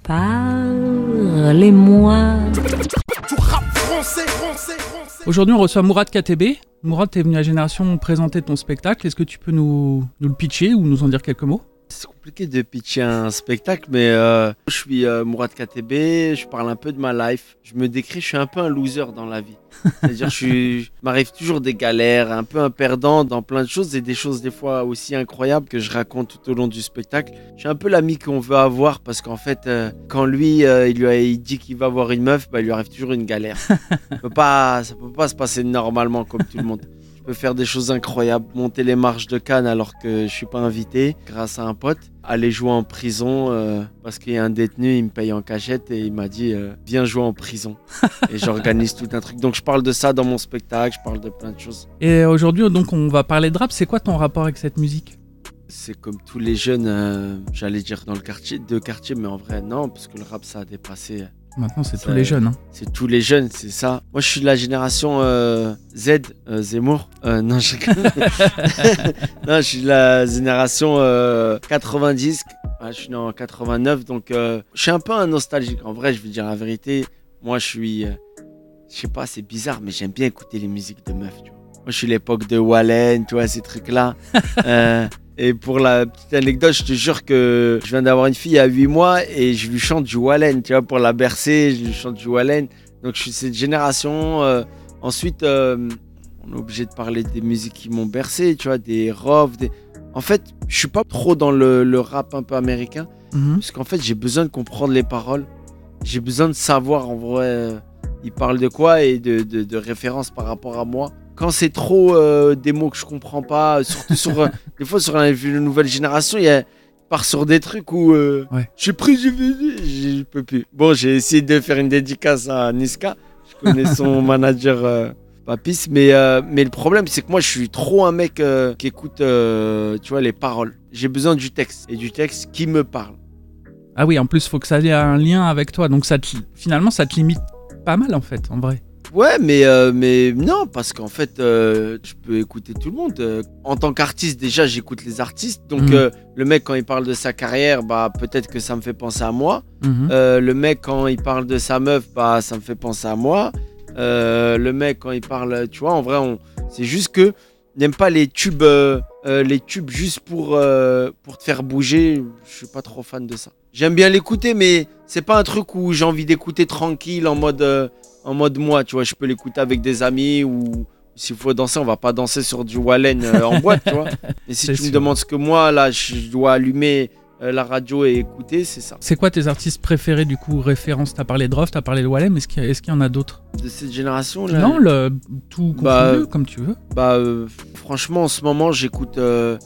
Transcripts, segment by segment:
Parlez-moi. Aujourd'hui, on reçoit Mourad KTB. Mourad, t'es venu à Génération présenter ton spectacle. Est-ce que tu peux nous le pitcher ou nous en dire quelques mots ? C'est compliqué de pitcher un spectacle, mais je suis Mourad KTB, je parle un peu de ma life. Je me décris, je suis un peu un loser dans la vie. C'est-à-dire, m'arrive toujours des galères, un peu un perdant dans plein de choses et des choses des fois aussi incroyables que je raconte tout au long du spectacle. Je suis un peu l'ami qu'on veut avoir parce qu'en fait, quand lui, il dit qu'il va avoir une meuf, il lui arrive toujours une galère. Ça peut pas se passer normalement comme tout le monde. Je peux faire des choses incroyables, monter les marches de Cannes alors que je suis pas invité grâce à un pote, aller jouer en prison parce qu'il y a un détenu, il me paye en cachette et il m'a dit viens jouer en prison et j'organise tout un truc. Donc je parle de ça dans mon spectacle, je parle de plein de choses. Et aujourd'hui, donc, on va parler de rap. C'est quoi ton rapport avec cette musique ? C'est comme tous les jeunes, j'allais dire dans le quartier, mais en vrai non, parce que le rap ça a dépassé. Maintenant, c'est tous les jeunes. C'est tous les jeunes, c'est ça. Moi, je suis de la génération Z, Zemmour. Non, je rigole. Non, je suis de la génération 90. Je suis né en 89, donc je suis un peu un nostalgique. En vrai, je vais dire la vérité. Moi, je suis... je sais pas, c'est bizarre, mais j'aime bien écouter les musiques de meufs, tu vois. Moi, je suis l'époque de Wallen, tu vois, ces trucs-là. Et pour la petite anecdote, je te jure que je viens d'avoir une fille à 8 mois et je lui chante du Wallen, tu vois, pour la bercer, je lui chante du Wallen. Donc je suis cette génération. Ensuite, on est obligé de parler des musiques qui m'ont bercé, tu vois, des Rov. En fait, je suis pas trop dans le rap un peu américain, parce qu'en fait, j'ai besoin de comprendre les paroles. J'ai besoin de savoir en vrai, ils parlent de quoi et de références par rapport à moi. Quand c'est trop des mots que je comprends pas, surtout des fois sur la nouvelle génération, il part sur des trucs où je suis pris, je peux plus. Bon, j'ai essayé de faire une dédicace à Niska, je connais son manager Papis, mais le problème c'est que moi je suis trop un mec qui écoute tu vois, les paroles. J'ai besoin du texte et du texte qui me parle. Ah oui, en plus, il faut que ça ait un lien avec toi, donc finalement ça te limite pas mal en fait, en vrai. Ouais, mais non, parce qu'en fait, je peux écouter tout le monde. En tant qu'artiste, déjà, j'écoute les artistes. Donc, le mec, quand il parle de sa carrière, bah, peut-être que ça me fait penser à moi. Le mec, quand il parle de sa meuf, bah, ça me fait penser à moi. Le mec, quand il parle, tu vois, en vrai, c'est juste que n'aime pas les tubes juste pour te faire bouger. Je suis pas trop fan de ça. J'aime bien l'écouter, mais c'est pas un truc où j'ai envie d'écouter tranquille en mode moi, tu vois. Je peux l'écouter avec des amis ou s'il faut danser, on va pas danser sur du Wallen en boîte, tu vois. Et si tu me demandes ce que moi, là, je dois allumer la radio et écouter, c'est ça. C'est quoi tes artistes préférés, du coup, référence ? T'as parlé de Rof, t'as parlé de Wallen, est-ce qu'il y en a d'autres ? De cette génération-là ? Non, tout confondu, comme tu veux. Franchement, en ce moment, j'écoute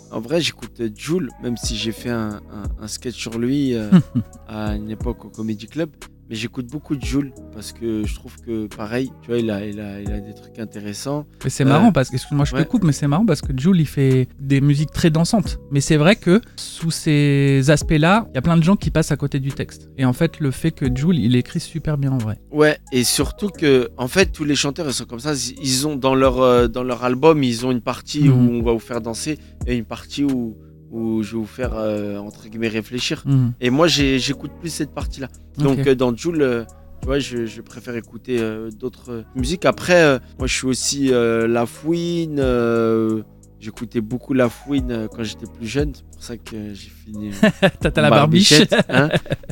Jul, même si j'ai fait un sketch sur lui à une époque au Comedy Club. Mais j'écoute beaucoup de Jul parce que je trouve que pareil, tu vois, il a des trucs intéressants. Mais c'est marrant parce que, excuse-moi, je te coupe, mais c'est marrant parce que Jul, il fait des musiques très dansantes. Mais c'est vrai que sous ces aspects-là, il y a plein de gens qui passent à côté du texte. Et en fait, le fait que Jul, il écrit super bien en vrai. Ouais, et surtout que, en fait, tous les chanteurs, ils sont comme ça. Ils ont dans leur album, ils ont une partie où on va vous faire danser et une partie où je vais vous faire, entre guillemets, réfléchir. Et moi, j'écoute plus cette partie-là. Donc, dans Jul, tu vois, je préfère écouter d'autres musiques. Après, moi, je suis aussi La Fouine. J'écoutais beaucoup La Fouine quand j'étais plus jeune. C'est pour ça que j'ai fini T'as la barbiche. Hein.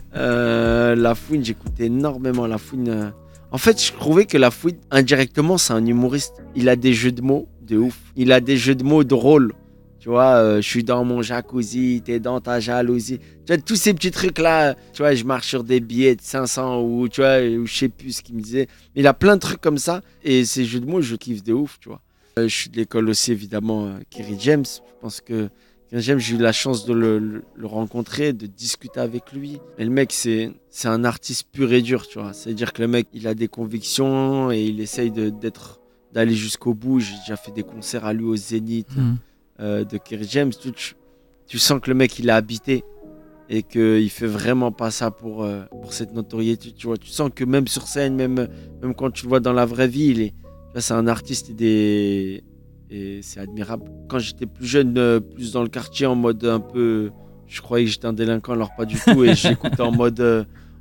La Fouine, j'écoutais énormément La Fouine. En fait, je trouvais que La Fouine, indirectement, c'est un humoriste. Il a des jeux de mots de ouf. Il a des jeux de mots drôles. Tu vois, je suis dans mon jacuzzi, t'es dans ta jalousie. Tu vois, tous ces petits trucs-là, tu vois, je marche sur des billets de 500 ou tu vois, ou je sais plus ce qu'il me disait. Il a plein de trucs comme ça. Et ces jeux de mots, je kiffe de ouf, tu vois. Je suis de l'école aussi, évidemment, Kerry James. Je pense que Kerry James, j'ai eu la chance de le rencontrer, de discuter avec lui. Et le mec, c'est un artiste pur et dur, tu vois. C'est-à-dire que le mec, il a des convictions et il essaye d'aller jusqu'au bout. J'ai déjà fait des concerts à lui au Zénith. De Kerry James, tu sens que le mec il a habité et qu'il fait vraiment pas ça pour cette notoriété, tu vois. Tu sens que même sur scène, même quand tu le vois dans la vraie vie, c'est un artiste et c'est admirable. Quand j'étais plus jeune, plus dans le quartier, en mode un peu, je croyais que j'étais un délinquant, alors pas du tout, et j'écoutais en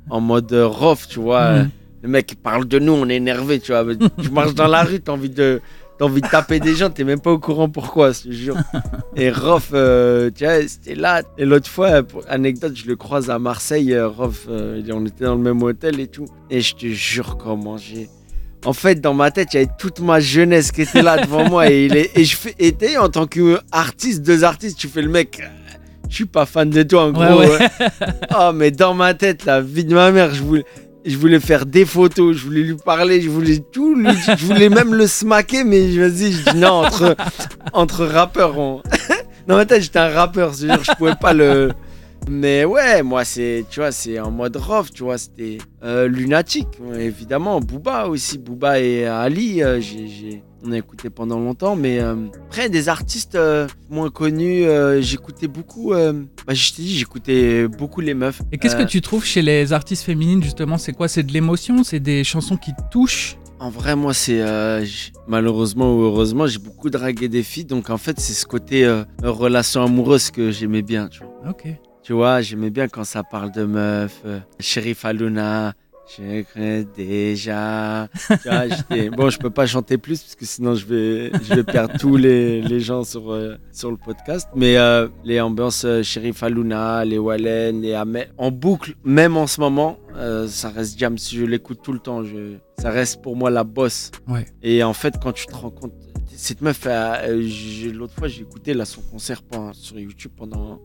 en mode rough, tu vois. Le mec il parle de nous, on est énervé, tu vois. Tu marches dans la rue, t'as envie de taper des gens, t'es même pas au courant pourquoi, je te jure. Et Rof, tu vois, c'était là. Et l'autre fois, pour anecdote, je le croise à Marseille, Rof, on était dans le même hôtel et tout. Et je te jure comment j'ai... En fait, dans ma tête, il y avait toute ma jeunesse qui était là devant moi. Et je fais... Et en tant qu'artiste, deux artistes, tu fais le mec... Je suis pas fan de toi, en gros. Ouais. Oh, mais dans ma tête, la vie de ma mère, je voulais faire des photos, je voulais lui parler, je voulais tout lui dire, je voulais même le smacker, mais vas-y, je dis non, entre rappeurs. Dans ma tête, j'étais un rappeur, c'est-à-dire je pouvais pas le... Mais ouais, moi, c'est en mode rough, tu vois, c'était lunatique, évidemment. Booba aussi, Booba et Ali, on a écouté pendant longtemps, mais après, des artistes moins connus, j'écoutais beaucoup, je t'ai dit, j'écoutais beaucoup les meufs. Et qu'est-ce que tu trouves chez les artistes féminines, justement? C'est quoi? C'est de l'émotion? C'est des chansons qui te touchent? En vrai, moi, c'est malheureusement ou heureusement, j'ai beaucoup dragué des filles, donc en fait, c'est ce côté relation amoureuse que j'aimais bien, tu vois. Ok. Tu vois, j'aimais bien quand ça parle de meufs, Sheriff Aluna, je connais déjà. Tu vois, bon, je peux pas chanter plus parce que sinon je vais perdre tous les gens sur le podcast. Mais les ambiances Sheriff Aluna, les Wallen, les Ahmed, en boucle, même en ce moment, ça reste Jams. Je l'écoute tout le temps. Ça reste pour moi la bosse. Ouais. Et en fait, quand tu te rends compte, cette meuf, l'autre fois, j'ai écouté son concert sur YouTube pendant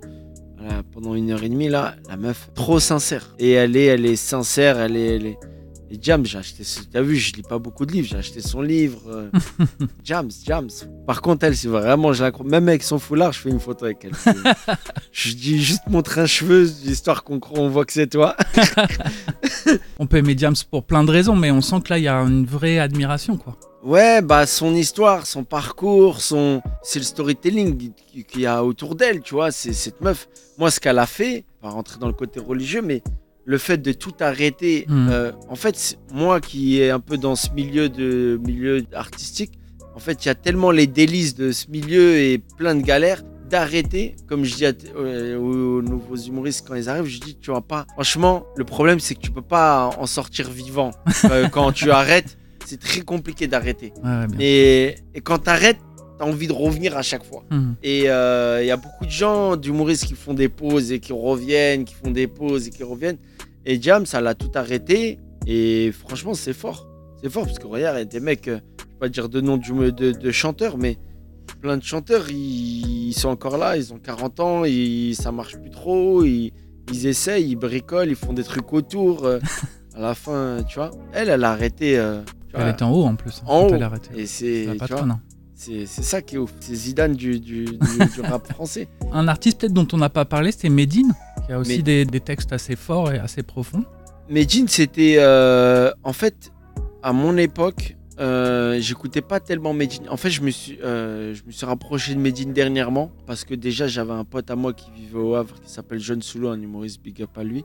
1h30 là, la meuf trop sincère. Et elle est sincère, elle est... Et Jams, j'ai acheté, t'as vu, je lis pas beaucoup de livres, j'ai acheté son livre. Jams. Par contre, elle, c'est vraiment, je la crois, même avec son foulard, je fais une photo avec elle. Je dis juste montre un cheveu, histoire on voit que c'est toi. On peut aimer Jams pour plein de raisons, mais on sent que là, il y a une vraie admiration, quoi. Ouais, son histoire, son parcours, c'est le storytelling qu'il y a autour d'elle, tu vois, c'est cette meuf. Moi, ce qu'elle a fait, pas rentrer dans le côté religieux, mais le fait de tout arrêter, en fait, moi qui est un peu dans ce milieu artistique, en fait, il y a tellement les délices de ce milieu et plein de galères, d'arrêter, comme je dis aux nouveaux humoristes quand ils arrivent, je dis, tu vois pas, franchement, le problème, c'est que tu peux pas en sortir vivant. Quand tu arrêtes, c'est très compliqué d'arrêter. Ouais, et quand t'arrêtes, t'as envie de revenir à chaque fois. Et il y a beaucoup de gens, d'humoristes qui font des pauses et qui reviennent, qui font des pauses et qui reviennent. Et Jams, elle a tout arrêté. Et franchement, c'est fort. C'est fort parce que regarde, il y a des mecs, je vais pas dire de nom de chanteurs, mais plein de chanteurs, ils sont encore là, ils ont 40 ans, ça marche plus trop, ils essayent, ils bricolent, ils font des trucs autour. À la fin, tu vois, elle a arrêté. Elle était en haut en plus. En haut. Elle a arrêté. Et c'est la patronne. C'est ça qui est ouf. C'est Zidane du rap français. Un artiste peut-être dont on n'a pas parlé, c'était Medine, qui a aussi des textes assez forts et assez profonds. Medine, c'était... en fait, à mon époque, j'écoutais pas tellement Medine. En fait, je me suis rapproché de Medine dernièrement parce que déjà, j'avais un pote à moi qui vivait au Havre qui s'appelle John Soulou, un humoriste, big up à lui.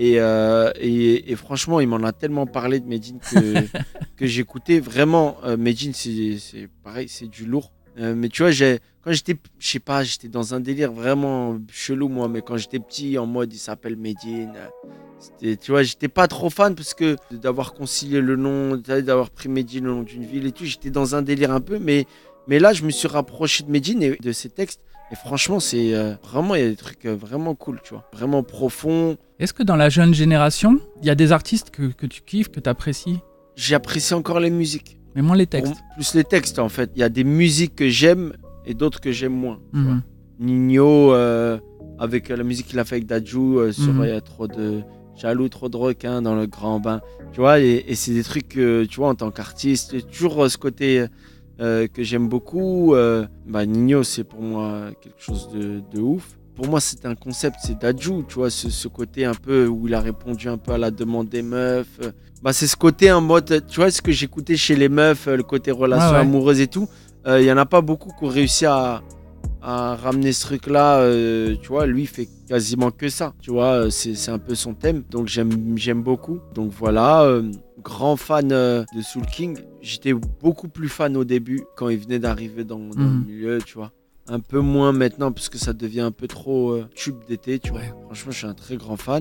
Et franchement, il m'en a tellement parlé de Medine que j'écoutais. Vraiment, Medine, c'est pareil, c'est du lourd. Mais tu vois, quand j'étais, je sais pas, j'étais dans un délire vraiment chelou, moi. Mais quand j'étais petit, en mode, il s'appelle Medine. Tu vois, j'étais pas trop fan parce que d'avoir concilié le nom, d'avoir pris Medine le nom d'une ville et tout, j'étais dans un délire un peu. Mais là, je me suis rapproché de Medine et de ses textes. Et franchement, c'est vraiment, il y a des trucs vraiment cool, tu vois. Vraiment profonds. Est-ce que dans la jeune génération, il y a des artistes que tu kiffes, que tu apprécies? J'apprécie encore les musiques. Mais moins les textes. Plus les textes, en fait. Il y a des musiques que j'aime et d'autres que j'aime moins. Tu vois. Nino, avec la musique qu'il a fait avec Dadju, sur il y a trop de jaloux, trop de requins dans le grand bain. Tu vois, et c'est des trucs que, tu vois, en tant qu'artiste, toujours ce côté... que j'aime beaucoup. Nino, c'est pour moi quelque chose de ouf. Pour moi, c'est un concept, c'est Dadju, tu vois, ce côté un peu où il a répondu un peu à la demande des meufs. C'est ce côté en mode, tu vois, ce que j'écoutais chez les meufs, le côté relation amoureuse et tout. Il y en a pas beaucoup qui ont réussi à ramener ce truc-là. Tu vois, lui, il fait quasiment que ça. Tu vois, c'est un peu son thème. Donc, j'aime beaucoup. Donc, voilà. Grand fan de Soul King. J'étais beaucoup plus fan au début quand il venait d'arriver dans le milieu, tu vois. Un peu moins maintenant parce que ça devient un peu trop tube d'été, tu vois. Franchement, je suis un très grand fan.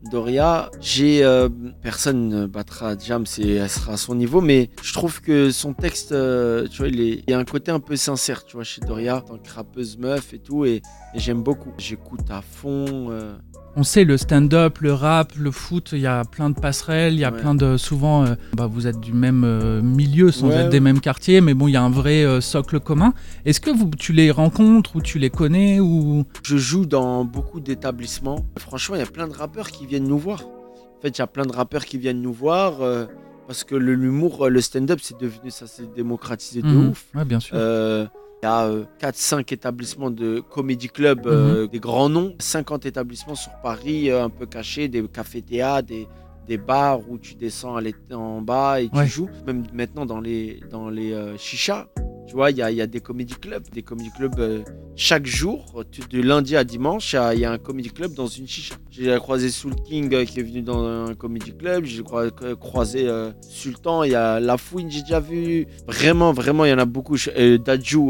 Doria, personne ne battra Jam, elle sera à son niveau, mais je trouve que son texte, tu vois, il y a un côté un peu sincère, tu vois, chez Doria, en tant que rappeuse meuf et tout, et j'aime beaucoup. J'écoute à fond. On sait, le stand-up, le rap, le foot, il y a plein de passerelles, il y a plein de... Souvent, vous êtes du même milieu sans être des mêmes quartiers, mais bon, il y a un vrai socle commun. Est-ce que tu les rencontres ou tu les connais ou... Je joue dans beaucoup d'établissements. Franchement, il y a plein de rappeurs qui viennent nous voir. En fait, il y a plein de rappeurs qui viennent nous voir parce que l'humour, le stand-up, ça s'est démocratisé de ouf. Ouais, bien sûr. Il y a 4-5 établissements de comedy club, des grands noms, 50 établissements sur Paris, un peu cachés, des cafés-théâtres, des bars où tu descends en bas et tu joues. Même maintenant dans les chichas, tu vois, il y a des comedy clubs. Des comedy clubs chaque jour, de lundi à dimanche, il y a un comedy club dans une chicha. J'ai croisé Soul King qui est venu dans un comedy club. J'ai croisé Sultan, il y a La Fouine, j'ai déjà vu. Vraiment, il y en a beaucoup. Dadju,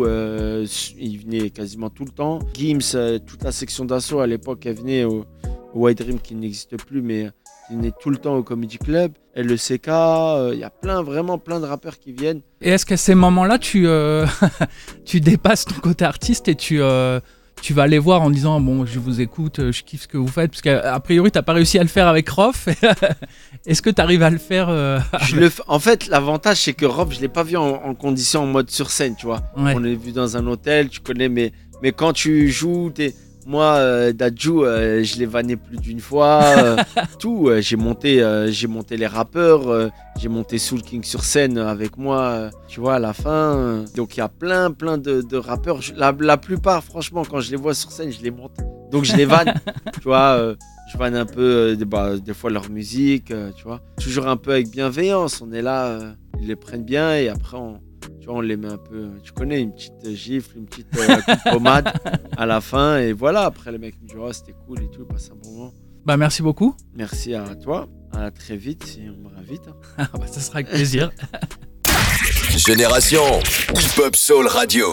il venait quasiment tout le temps. Gims, toute la section d'assaut à l'époque, elle venait au White Dream qui n'existe plus, mais il venait tout le temps au Comedy Club. Et le CK, il y a vraiment plein de rappeurs qui viennent. Et est-ce qu'à ces moments-là, tu dépasses ton côté artiste et tu vas aller voir en disant bon, je vous écoute, je kiffe ce que vous faites, parce qu'a priori, t'as pas réussi à le faire avec Rof. Est-ce que tu arrives à le faire En fait, l'avantage, c'est que Rof, je l'ai pas vu en condition, en mode sur scène, tu vois. Ouais. On l'a vu dans un hôtel, tu connais, mais quand tu joues, moi, Dadju, je l'ai vanné plus d'une fois. J'ai monté les rappeurs, j'ai monté Soul King sur scène avec moi, tu vois, à la fin. Donc il y a plein de rappeurs. La plupart, franchement, quand je les vois sur scène, je les monte. Donc je les vanne, tu vois. Je vanne un peu, des fois leur musique, tu vois. Toujours un peu avec bienveillance. On est là, ils les prennent bien et après on les met un peu, tu connais, une petite gifle, une petite coup de pommade à la fin. Et voilà, après les mecs me disent, oh, c'était cool et tout, passe un bon moment. Merci beaucoup. Merci à toi. À très vite, si on me réinvite. Ça sera avec plaisir. Génération Hip Hop Soul Radio.